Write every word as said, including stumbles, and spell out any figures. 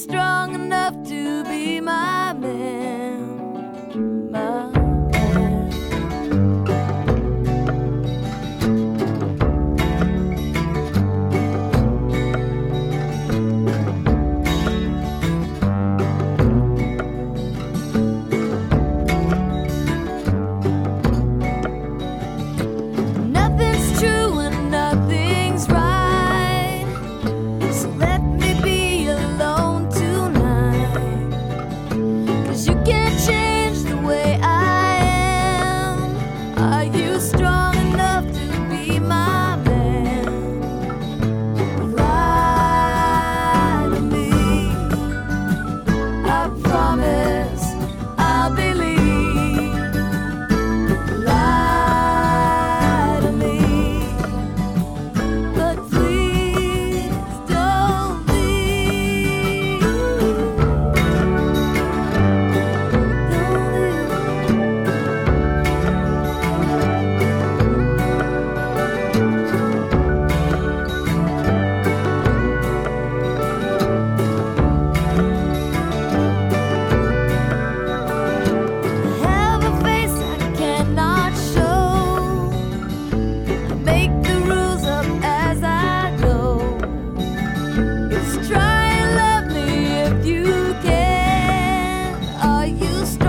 strong enough to be my man, my man. Nothing's true and nothing's right, so let me be alone tonight. 'Cause you can't change the way I am. Are you strong enough to be my man? Lie to me, I promise I'll believe. Lie to me, but please don't leave. Don't leave. I have a face I cannot show. I make the rules up as I go. Just try and love me if you can. Are you strong